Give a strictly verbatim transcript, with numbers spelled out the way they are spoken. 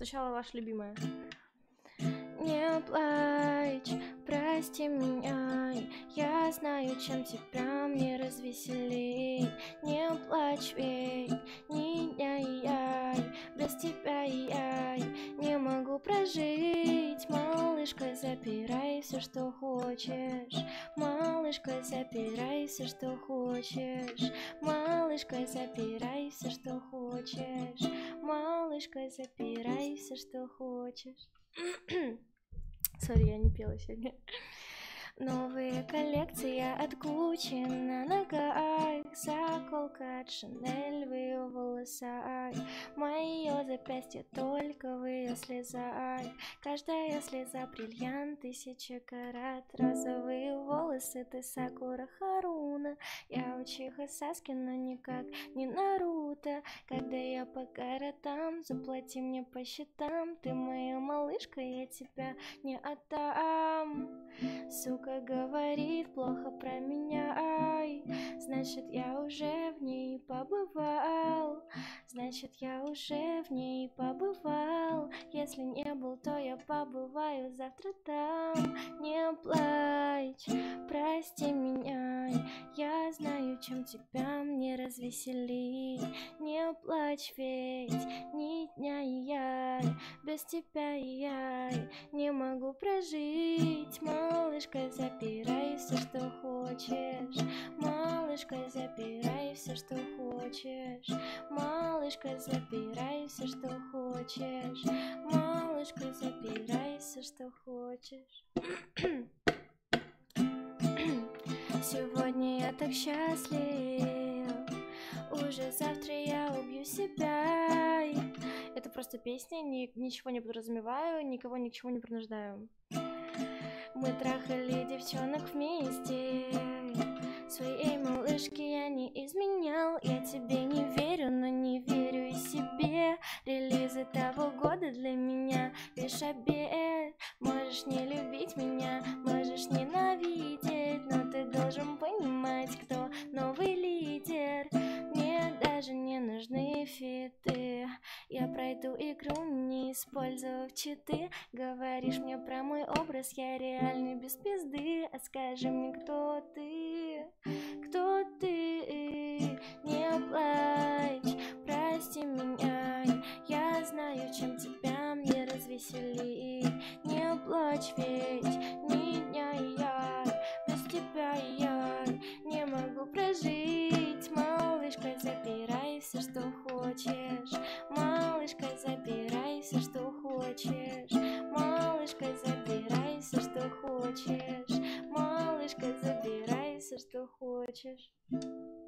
Сначала ваша любимая. Не плачь, прости меня, я знаю, чем тебя мне развеселить. Не плачь, ведь не я, без тебя я не могу прожить. Малышка, запирай все, что хочешь. Малышка, запирай все, что хочешь. Малышка, запирай все, что хочешь. Малышка, запирай все, что хочешь. Сори, я не пела сегодня. Новые коллекции от Gucci на ногах, заколка от Chanel в ее волосах, мое запястье только в ее слезах. Каждая слеза бриллиант, тысяча карат. Розовые волосы, ты Сакура Харуна. Я Учиха Саски, но никак не Наруто. Когда я по городам, заплати мне по счетам. Ты моя малышка, я тебя не отдам. Сука говорит плохо про меня, ай, значит я уже в ней побывал. Значит я уже в ней побывал. Если не был, то я побываю завтра там. Не плачь, прости меня, я знаю, чем тебя мне развеселить. Не плачь, ведь ни дня я без тебя я не могу прожить. Малышка, запирай все, что хочешь. Малышка, запирай все, что хочешь. Малышка, запирай все, что хочешь. Малышка, запирай все, что хочешь. Сегодня я так счастлив, уже завтра я убью себя. Это просто песня, ни, ничего не подразумеваю, никого ни к чему не принуждаю. Мы трахали девчонок вместе, своей малышке я не изменял. Я тебе не верю, но не верю и себе. Релизы того года для меня лишь обед. Можешь не любить меня, можешь ненавидеть, но ты должен понимать, кто новый лидер. Мне даже не нужны фиты, я пройду игру, не использовав читы. Говоришь мне про мой образ, я реальный без пизды. А скажи мне, кто ты, кто ты? Не плачь, прости меня, я знаю, чем тебя мне развеселить. Не плачь, ведь ни дня я без тебя я не могу прожить. Малышка, забирай все, что хочешь. Малышка, забирай все, что хочешь. Малышка, забирай все, что хочешь. Малышка, забирай все, что хочешь.